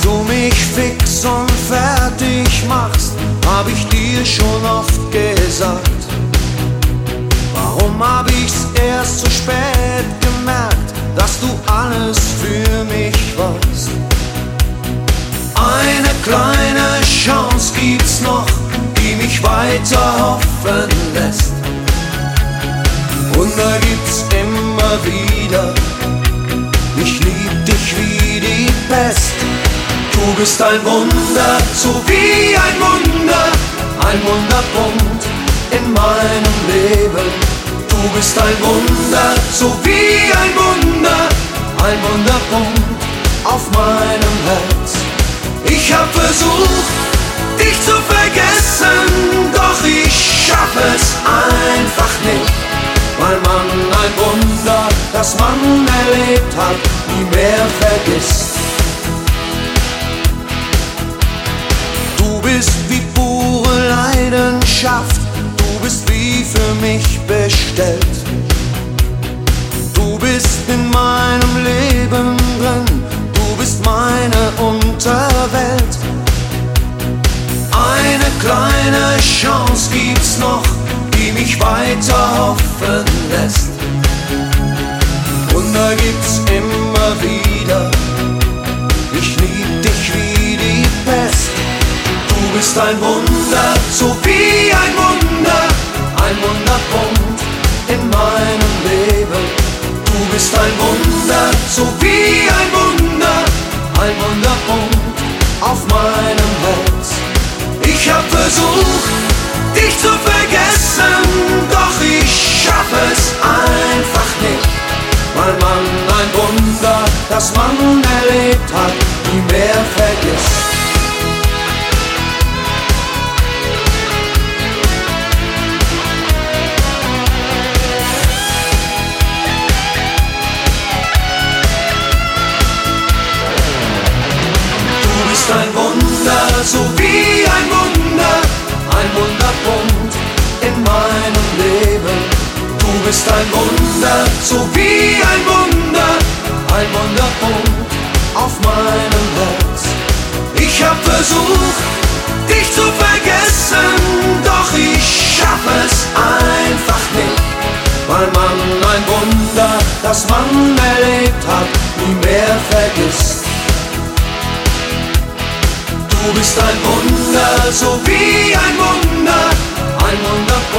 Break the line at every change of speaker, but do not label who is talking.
du mich fix und fertig machst, hab ich dir schon oft gesagt. Warum hab ich's erst so spät gemerkt, dass du alles für mich warst? Eine kleine Chance gibt's noch, die mich weiter hoffen lässt. Wunder gibt's immer wieder, ich lieb dich wie die Pest. Du bist ein Wunder, so wie ein Wunderpunkt in meinem Leben. Du bist ein Wunder, so wie ein Wunderpunkt auf meinem Herz. Ich hab versucht, dich zu vergessen, doch ich schaff es einfach nicht, weil man ein Wunder, das man erlebt hat, nie mehr vergisst. Du bist wie pure Leidenschaft, du bist wie für mich bestellt. Du bist in meinem Leben drin, du bist meine Unterwelt. Eine kleine Chance gibt's noch, die mich weiter hoffen lässt. Wunder gibt's immer wieder, ich lieb dich wie die Pest. Du bist ein Wunder, so wie ein Wunderpunkt in meinem Leben. Du bist ein Wunder, so wie ein Wunderpunkt auf meinem Herz. Ich hab versucht, dich zu vergessen, doch ich schaff es einfach nicht, weil man ein Wunder, das man erlebt hat, nie mehr vergisst. Du bist ein Wunder, so wie ein Wunderpunkt in meinem Leben. Du bist ein Wunder, so wie ein Wunderpunkt auf meinem Herz. Ich hab versucht, dich zu vergessen, doch ich schaff es einfach nicht, weil man ein Wunder, das man erlebt hat, nie mehr vergisst. Du bist ein Wunder, so wie ein Wunderpunkt